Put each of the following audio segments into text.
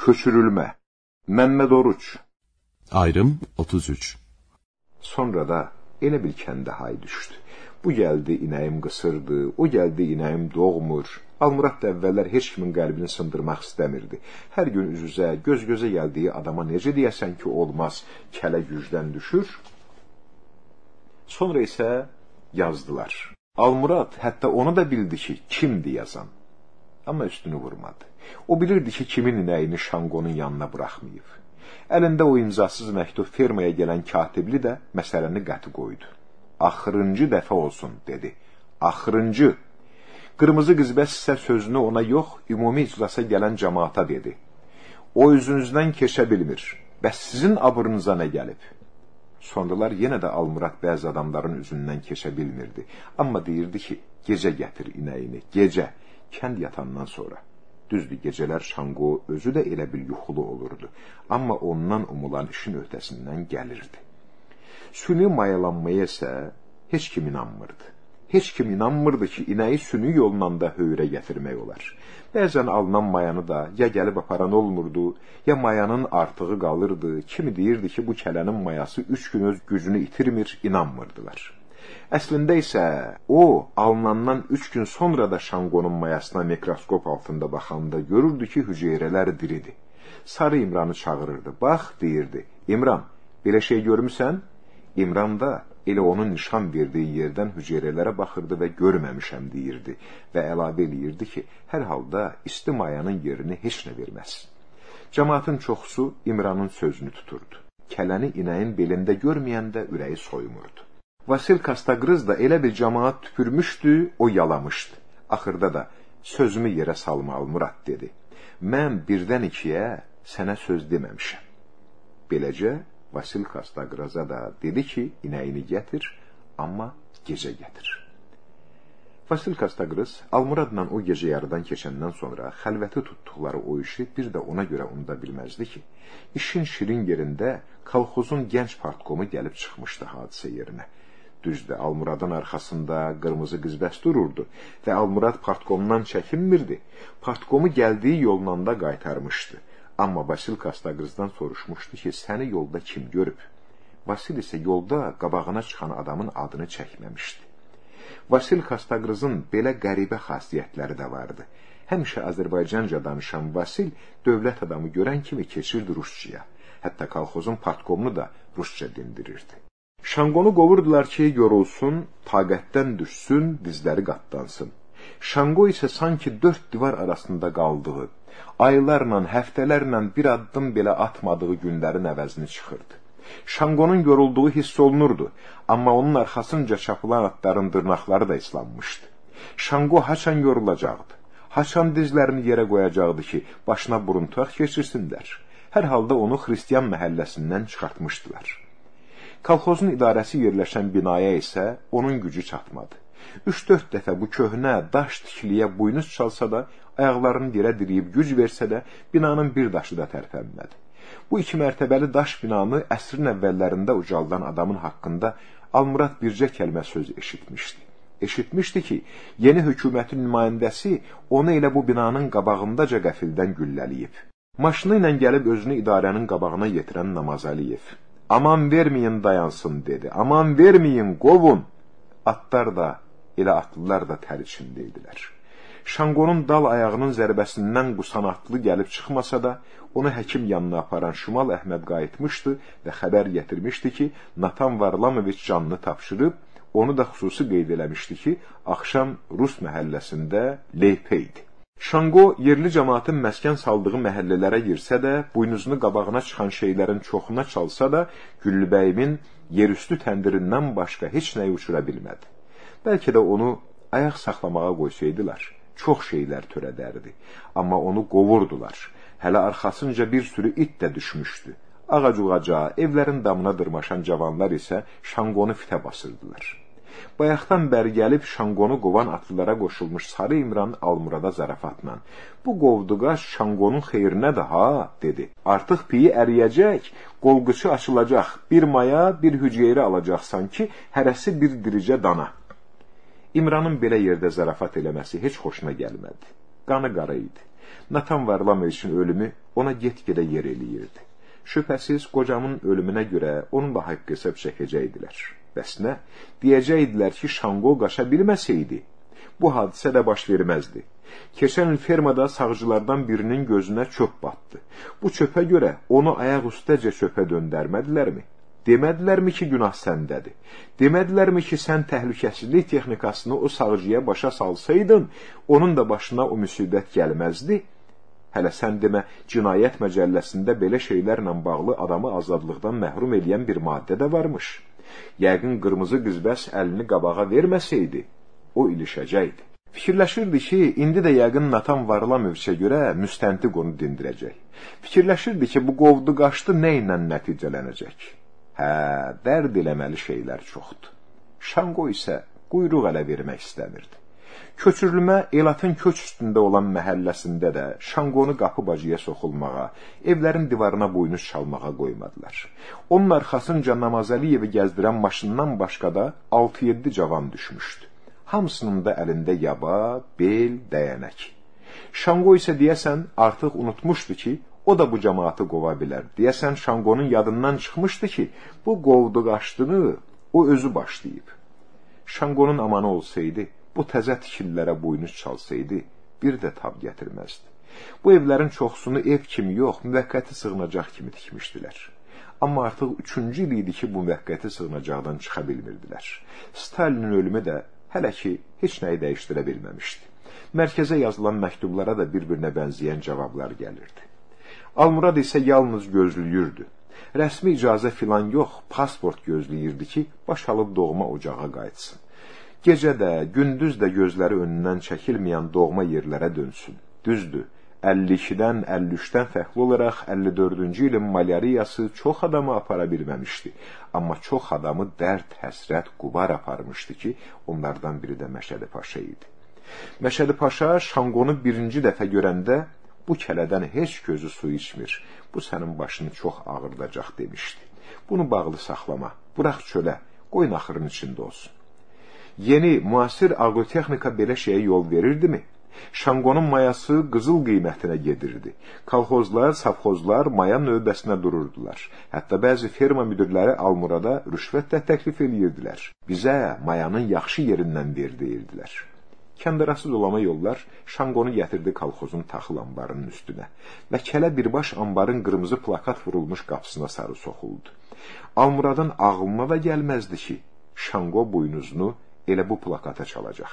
Köçürülmə. Məmməd Oruç. Ayrım 33. Sonra da elə bir kəndə hay düşdü. Bu gəldi, inəyim qısırdı, o gəldi, inəyim doğmur. Almurad da əvvəllər heç kimin qəlbini sındırmaq istəmirdi. Hər gün üz-üzə, göz-gözə gəldiyi adama necə deyəsən ki, olmaz, kələ gücdən düşür. Sonra isə yazdılar. Almurad hətta onu da bildi ki, kimdi yazan. Amma üstünü vurmadı. O bilirdi ki, kimin inəyini Şanqonun yanına buraxmayıb. Əlində o imzasız məktub fermaya gələn katibli də məsələni qəti qoydu. Axırıncı dəfə olsun, dedi. Axırıncı. Qırmızı qızbəs isə sözünü ona yox, ümumi iclasa gələn cəmaata dedi. O özünüzdən keçə bilmir. Bəs sizin abırınıza nə gəlib? Sonralar yenə də Almurad bəzi adamların üzündən keçə bilmirdi. Amma deyirdi ki, gecə gətir inəyini, gecə, kənd yatandan sonra. Düzdür, gecələr Şanqo özü də elə bir yuxulu olurdu. Amma ondan umulan işin öhdəsindən gəlirdi. Süni mayalanmaya isə heç kim inanmırdı. Heç kim inanmırdı ki, inəyi süni yolla da höyrə gətirmək olar. Bəzən alınan mayanı da ya gəlib aparan olmurdu, ya mayanın artığı qalırdı. Kimi deyirdi ki, bu kələnin mayası 3 gün öz gücünü itirmir, inanmırdılar. Əslində isə o, alınandan 3 gün sonra da Şanqonun mayasına mikroskop altında baxanda görürdü ki, hüceyrələr diridir. Sarı İmranı çağırırdı. Bax, deyirdi, İmran, belə şey görmüsən? İmran da elə onun nişan verdiyi yerdən hüceyrələrə baxırdı və görməmişəm deyirdi və əlavə eləyirdi ki, hər halda isti mayanın yerini heç nə verməz. Cəmaatın çoxusu İmranın sözünü tuturdu. Kələni inəyin belində görməyəndə ürəyi soyumurdu. Vasil Kastaqrız da elə bir cəmaat tüpürmüşdü, o yalamışdı. Axırda da sözümü yerə salma Almurad, dedi. Mən birdən ikiyə sənə söz deməmişəm. Beləcə, Vasil Kastaqraza da dedi ki, inəyini gətir, amma gecə gətir. Vasil Kastaqrız Almuradla o gecə yarıdan keçəndən sonra xəlvəti tutduqları o işi bir də ona görə unuda bilməzdi ki, işin şirin yerində kolxozun gənc partkomu gəlib çıxmışdı hadisə yerinə. Düzdür, Almuradın arxasında qırmızı qızbəs dururdu və Almurad partkomdan çəkinmirdi. Partkomu gəldiyi yolla da qaytarmışdı. Amma Vasil Kastaqrızdan soruşmuşdu ki, səni yolda kim görüb? Vasil isə yolda qabağına çıxan adamın adını çəkməmişdi. Vasil Kastaqrızın belə qəribə xasiyyətləri də vardı. Həmişə Azərbaycanca danışan Vasil dövlət adamı görən kimi keçirdi Rusçaya. Hətta kolxozun partkomunu da Rusça dindirirdi. Şanqonu qovurdular ki, yorulsun, taqətdən düşsün, dizləri qatlansın. Şanqo isə sanki 4 divar arasında qaldığı, aylarla, həftələrlə bir addım belə atmadığı günlərin əvəzini çıxırdı. Şanqonun yorulduğu hiss olunurdu, amma onun arxasınca çapılan atların dırnaqları da islanmışdı. Şanqo haçan yorulacaqdı, haçan dizlərini yerə qoyacaqdı ki, başına buruntaq keçirsinlər. Hər halda onu Xristiyan məhəlləsindən çıxartmışdılar. Kolxozun idarəsi yerləşən binaya isə onun gücü çatmadı. 3-4 dəfə bu köhnə daş tikiliyə buynuz çalsa da, ayaqlarını yerə diriyib güc versə də, binanın bir daşı da tərpənmədi. Bu 2 mərtəbəli daş binanı əsrin əvvəllərində ucaldan adamın haqqında Almurad bircə kəlmə söz eşitmişdi. Eşitmişdi ki, yeni hökumətin nümayəndəsi onu elə bu binanın qabağındaca qəfildən gülləliyib. Maşını ilə gəlib özünü idarənin qabağına yetirən Namazəliyev. Aman verməyin dayansın, dedi. Aman verməyin, qovun. Atlar da, elə atlılar da tər içindəydilər. Şanqonun dal ayağının zərbəsindən qusanatlı gəlib çıxmasa da, onu həkim yanına aparan Şimal Əhməd qayıtmışdı və xəbər gətirmişdi ki, Natan Varlamoviç canını tapşırıb, onu da xüsusi qeyd eləmişdi ki, axşam Rus məhəlləsində leypeydi. Şanqo yerli cəmaatın məskən saldığı məhəllələrə girsə də, buynuzunu qabağına çıxan şeylərin çoxuna çalsa da, Güllübəyimin yerüstü təndirindən başqa heç nəyi uçura bilmədi. Bəlkə də onu ayaq saxlamağa qoysaydılar, çox şeylər törədərdi. Amma onu qovurdular. Hələ arxasınca bir sürü it də düşmüşdü. Ağac-uğaca, evlərin damına dırmaşan cavanlar isə Şanqonu fitə basırdılar. Bayaqdan bəri gəlib Şanqonu qovan atlılara qoşulmuş Sarı İmran Almurada zarafatla. Bu qovduqaş Şanqonun xeyrinə də ha, dedi. Artıq piyi əriyəcək, qolqıçı açılacaq, bir maya, bir hüceyrə alacaqsan ki, hərəsi bir diricə dana. İmranın belə yerdə zarafat eləməsi heç xoşuna gəlmədi. Qanı qara idi. Natan Varlamoviçin ölümü ona get-gedə yer eləyirdi. Şübhəsiz, qocamın ölümünə görə onunla haqq hesab çəkəcəkdilər. Bəs nə? Deyəcəkdilər ki, Şanqo qaça bilməsəydi, bu hadisə də baş verməzdi. Keçən il fermada sağcılardan birinin gözünə çöp batdı. Bu çöpə görə onu ayaq üstəcə çöpə döndərmədilərmi? Demədlərmi ki, günah səndədir? Demədlərmi ki, sən təhlükəsizlik texnikasını o sağcıya başa salsaydın, onun da başına o müsibət gəlməzdi? Hələ sən demə, cinayət məcəlləsində belə şeylərlə bağlı adamı azadlıqdan məhrum edən bir maddə də varmış. Yəqin qırmızı qızbəs əlini qabağa verməsəydi, o ilişəcəkdi. Fikirləşirdi ki, indi də yəqin Natan Varlamoviçə görə müstəntiq onu dindirəcək. Fikirləşirdi ki, bu qovdu qaçdı nə ilə nəticələnəcək. Hə, dərd eləməli şeylər çoxdur. Şanqo isə quyruq ələ vermək istəmirdi. Köçürülmə Elatın köç üstündə olan məhəlləsində də Şanqonu qapı bacıya soxulmağa, evlərin divarına boynuz çalmağa qoymadılar. Onun arxasınca Namazəliyevi gəzdirən maşından başqa da 6-7 cavan düşmüşdü. Hamısının da əlində yaba, bel, dəyənək. Şanqo isə deyəsən artıq unutmuşdu ki, o da bu cəmaatı qova bilər. Deyəsən Şanqonun yadından çıxmışdı ki, bu qovdu qaçdığını o özü başlayıb. Şanqonun amanı olsaydı, bu təzə tikillərə boynuz çalsaydı, bir də tab gətirməzdi. Bu evlərin çoxsunu ev kimi yox, müvəqqəti sığınacaq kimi tikmişdilər. Amma artıq 3-cü il idi ki, bu müvəqqəti sığınacaqdan çıxa bilmirdilər. Stalinin ölümü də hələ ki, heç nəyi dəyişdirə bilməmişdi. Mərkəzə yazılan məktublara da bir-birinə bənzəyən cavablar gəlirdi. Almurad isə yalnız gözləyirdi. Rəsmi icazə filan yox, pasport gözləyirdi ki, baş alıb doğma ocağa qayıtsın. Gecə də, gündüz də gözləri önündən çəkilməyən doğma yerlərə dönsün. Düzdür, 52-dən, 53-dən fərqli olaraq 54-cü ilin malyariyası çox adamı apara bilməmişdi. Amma çox adamı dərd, həsrət, qubar aparmışdı ki, onlardan biri də Məşədi Paşa idi. Məşədi Paşa Şanqonu birinci dəfə görəndə, bu kələdən heç gözü su içmir, bu sənin başını çox ağırdacaq demişdi. Bunu bağlı saxlama, bıraq çölə, qoy naxırın içində olsun. Yeni, müasir agrotexnika belə şeyə yol verirdimi? Şanqonun mayası qızıl qiymətinə gedirdi. Kolxozlar, savxozlar maya növbəsinə dururdular. Hətta bəzi ferma müdirləri Almurada rüşvət də təklif edirdilər. Bizə mayanın yaxşı yerindən ver deyirdilər. Kəndarası dolama yollar Şanqonu gətirdi kolxozun taxıl ambarının üstünə və kələ birbaş ambarın qırmızı plakat vurulmuş qapısına sarı soxuldu. Almuradın ağlına da gəlməzdi ki, Şanqo buynuzunu elə bu plakata çalacaq.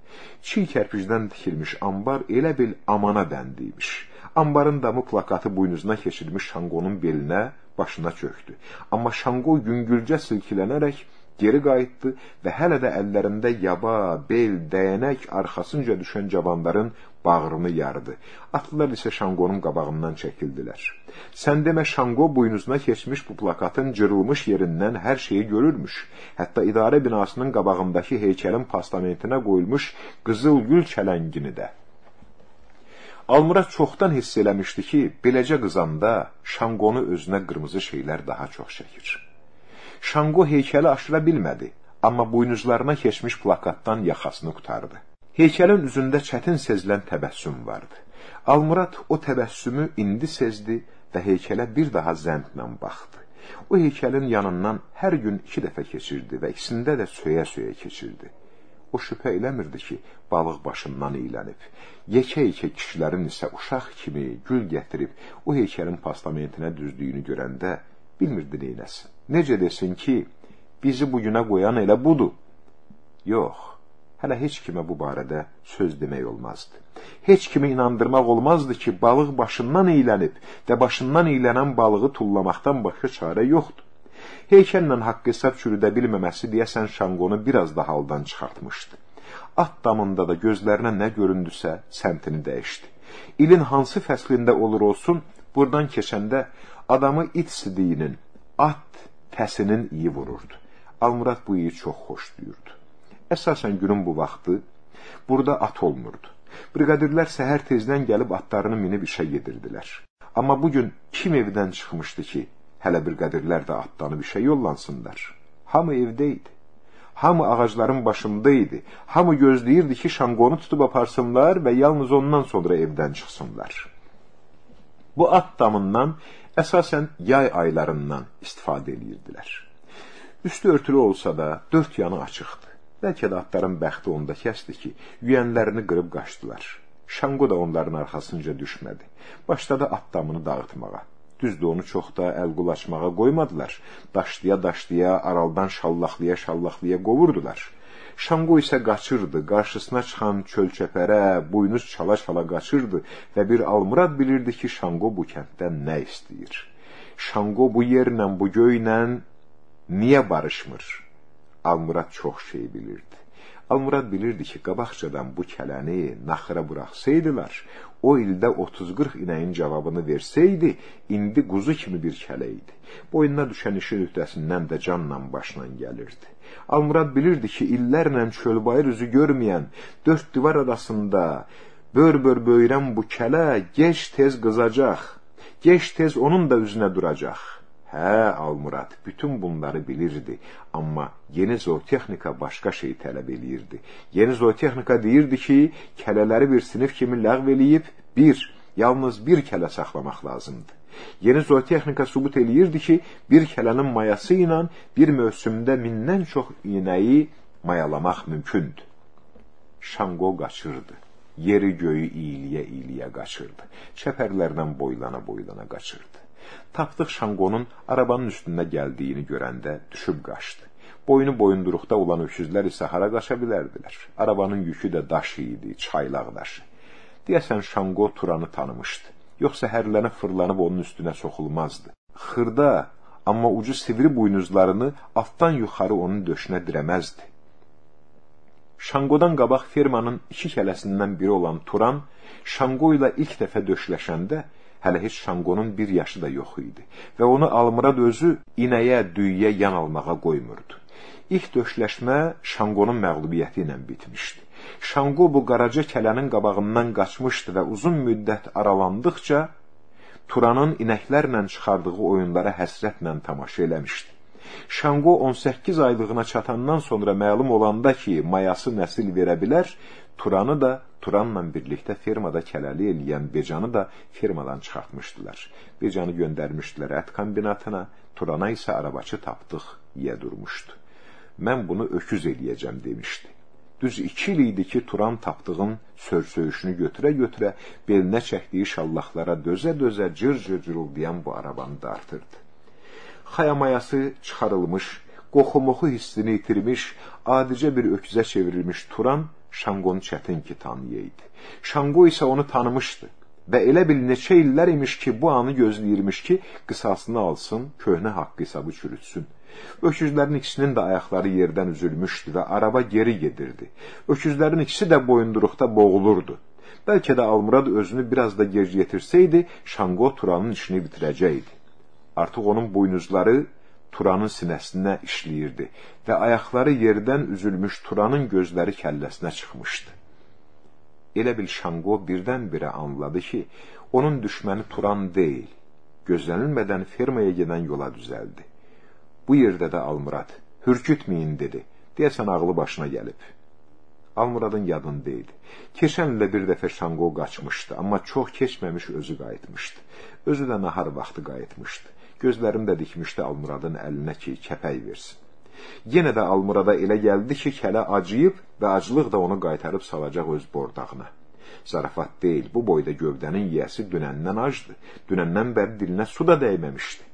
Çiy kərpicdən tikilmiş ambar elə bil amana bəndiymiş. Ambarın damı plakatı buynuzuna keçirilmiş Şanqonun belinə, başına çöktü. Amma Şanqo yüngülcə silkilənərək geri qayıtdı və hələ də əllərində yaba, bel, dəyənək arxasınca düşən cavanların bağrını yardı. Atlılar isə Şanqonun qabağından çəkildilər. Sən demə Şanqo buynuzuna keçmiş bu plakatın cırılmış yerindən hər şeyi görürmüş. Hətta idarə binasının qabağındakı heykəlin postamentinə qoyulmuş qızıl gül çələngini də. Almurad çoxdan hiss eləmişdi ki, beləcə qızanda Şanqonu özünə qırmızı şeylər daha çox çəkir. Şanqo heykəli aşıra bilmədi, amma buynuzlarına keçmiş plakatdan yaxasını qutardı. Heykəlin üzündə çətin sezilən təbəssüm vardı. Almurad o təbəssümü indi sezdi və heykələ bir daha zəndlə baxdı. O heykəlin yanından hər gün 2 dəfə keçirdi və ikisində də söyə-söyə keçirdi. O şübhə eləmirdi ki, balıq başından iylənib. Yekə-yekə kişilərin isə uşaq kimi gül gətirib o heykəlin postamentinə düzdüyünü görəndə bilmirdi neynəsin. Necə desin ki, bizi bugünə qoyan elə budur? Yox, hələ heç kimə bu barədə söz demək olmazdı. Heç kimi inandırmaq olmazdı ki, balıq başından iylənib və başından iylənən balığı tullamaqdan başqa çarə yoxdur. Heykəllə haqq hesab çürüdə bilməməsi deyəsən Şanqonu biraz da haldan çıxartmışdı. At damında da gözlərinə nə göründüsə səmtini dəyişdi. İlin hansı fəslində olur olsun, buradan keçəndə adamı it sidiyinin, at təsinin iyi vururdu. Almurad bu iyi çox xoşlayırdı. Əsasən günün bu vaxtı burada at olmurdu. Briqadirlər səhər tezdən gəlib atlarını minib işə gedirdilər. Amma bugün kim evdən çıxmışdı ki, hələ briqadirlər də atlanıb işə yollansınlar? Hamı evdə idi. Hamı ağacların başında idi. Hamı gözləyirdi ki, Şanqonu tutub aparsınlar və yalnız ondan sonra evdən çıxsınlar. Bu at damından əsasən yay aylarından istifadə edirdilər. Üstü örtülü olsa da, dörd yanı açıqdı. Bəlkə də atların bəxti onda kəsdi ki, yüyənlərini qırıb qaçdılar. Şanqo da onların arxasınca düşmədi. Başladı at damını dağıtmağa. Düzdür, onu çox da əl-qul açmağa qoymadılar. Daşlaya-daşlaya, araldan şallaqlaya-şallaqlaya qovurdular. Şanqo isə qaçırdı, qarşısına çıxan çöl-çəpərə, buynuz çala-çala qaçırdı və bir Almurad bilirdi ki, Şanqo bu kənddən nə istəyir. Şanqo bu yerlə, bu göylə niyə barışmır? Almurad çox şey bilirdi. Almurad bilirdi ki, qabaqcadan bu kələni naxıra buraxsaydılar, o ildə 30-40 inəyin cavabını versəydi, indi quzu kimi bir kələ idi. Boynuna düşən işin öhdəsindən də canla başla gəlirdi. Almurad bilirdi ki, illərlə çölbayır üzü görməyən, dörd divar arasında bör-bör böyürən bu kələ gec-tez qızacaq, gec-tez onun da üzünə duracaq. Hə, Almurad bütün bunları bilirdi, amma yeni zootexnika başqa şey tələb eləyirdi. Yeni zootexnika deyirdi ki, kələləri bir sinif kimi ləğv eləyib, yalnız bir kələ saxlamaq lazımdır. Yeni zootexnika sübut eləyirdi ki, bir kələnin mayası ilə bir mövsümdə mindən çox inəyi mayalamaq mümkündür. Şanqo qaçırdı. Yeri göyü iyiliyə-iyiliyə qaçırdı. Çəpərlərdən boylana-boylana qaçırdı. Tapdıq Şanqonun arabanın üstündə gəldiyini görəndə düşüb qaçdı. Boynu boyunduruqda olan öküzlər isə hara qaça bilərdilər. Arabanın yükü də daş idi, çaylaq daşı. Deyəsən Şanqo Turanı tanımışdı. Yoxsa hərlənib fırlanıb onun üstünə soxulmazdı. Xırda, amma ucu sivri buynuzlarını altdan yuxarı onun döşünə dirəməzdi. Şanqodan qabaq fermanın iki kələsindən biri olan Turan, Şanqo ilə ilk dəfə döşləşəndə hələ heç Şanqonun bir yaşı da yox idi və onu Almurad özü inəyə, düyüyə yan almağa qoymurdu. İlk döşləşmə Şanqonun məğlubiyyəti ilə bitmişdi. Şanqo bu qaraca kələnin qabağından qaçmışdı və uzun müddət aralandıqca Turanın inəklərlə çıxardığı oyunlara həsrətlə tamaşa eləmişdi. Şanqo 18 aylığına çatandan sonra məlum olanda ki, mayası nəsil verə bilər, Turanı da Turanla birlikdə fermada kələli eləyən Becanı da fermadan çıxartmışdılar. Becanı göndərmişdilər ət kombinatına, Turana isə arabaçı tapdıq, yiyə durmuşdu. Mən bunu öküz eləyəcəm demişdi. Düz 2 il idi ki, Turan tapdığın sörsöyüşünü götürə-götürə belinə çəkdiyi şallaqlara dözə-dözə cır-cır cırıldayan bu arabanı dartırdı. Xayamayası çıxarılmış, qoxu-moxu hissini itirmiş, adicə bir öküzə çevrilmiş Turan, Şanqonu çətin ki tanıyaydı. Şanqo isə onu tanımışdı və elə bil neçə illər imiş ki, bu anı gözləyirmiş ki, qısasını alsın, köhnə haqq hesabı çürütsün. Öküzlərin ikisinin də ayaqları yerdən üzülmüşdü və araba geri gedirdi. Öküzlərin ikisi də boyunduruqda boğulurdu. Bəlkə də Almurad özünü biraz da gec yetirsəydi, Şanqo Turanın işini bitirəcəkdi. Artıq onun buynuzları Turanın sinəsinə işləyirdi və ayaqları yerdən üzülmüş Turanın gözləri kəlləsinə çıxmışdı. Elə bil Şanqo birdən-birə anladı ki, onun düşməni Turan deyil. Gözlənilmədən fermaya gedən yola düzəldi. Bu yerdə də Almurad, hürkütməyin dedi, deyəsən ağlı başına gəlib. Almuradın yadında idi. Keçən ilə bir dəfə Şanqo qaçmışdı, amma çox keçməmiş özü qayıtmışdı. Özü də nahar vaxtı qayıtmışdı. Gözlərini də dikmişdi Almuradın əlinə ki, kəpək versin. Yenə də Almurada elə gəldi ki, kələ acıyıb və acılıq da onu qaytarıb salacaq öz bordağına. Zarafat deyil, bu boyda gövdənin yiyəsi dünəndən acdı. Dünəndən bəri dilinə su da dəyməmişdi.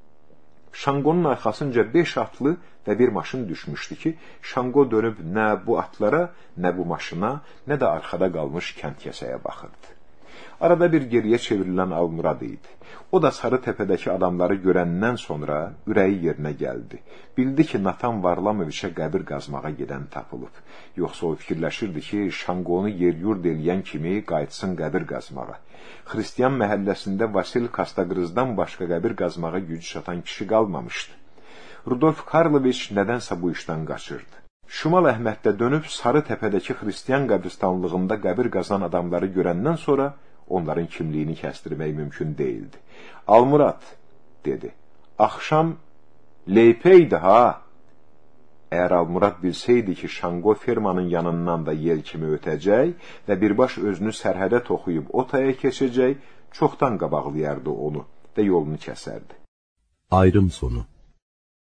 Şanqonun arxasınca 5 atlı və bir maşın düşmüşdü ki, Şanqo dönüb nə bu atlara, nə bu maşına, nə də arxada qalmış kənd kəsəyə baxırdı. Arada bir geriyə çevrilən Almurad idi. O da Sarı Təpədəki adamları görəndən sonra ürəyi yerinə gəldi. Bildi ki, Natan Varlamoviçə qəbir qazmağa gedən tapılıb. Yoxsa o fikirləşirdi ki, Şanqonu yer-yurd eləyən kimi qayıtsın qəbir qazmağa. Xristiyan məhəlləsində Vasil Kastaqrızdan başqa qəbir qazmağa gücü çatan kişi qalmamışdı. Rudolf Karloviç nədənsə bu işdən qaçırdı. Şimal Əhməddə dönüb Sarı Təpədəki Xristiyan qəbristanlığında qəbir qazan adamları görəndən sonra onların kimliyini kəstirmək mümkün deyildi. Almurad, dedi, axşam leypəydi ha. Əgər Almurad bilsəydi ki, Şanqo fermanın yanından da yel kimi ötəcək və birbaş özünü sərhədə toxuyub o taya keçəcək, çoxdan qabaqlayardı onu və yolunu kəsərdi. Ayrım sonu.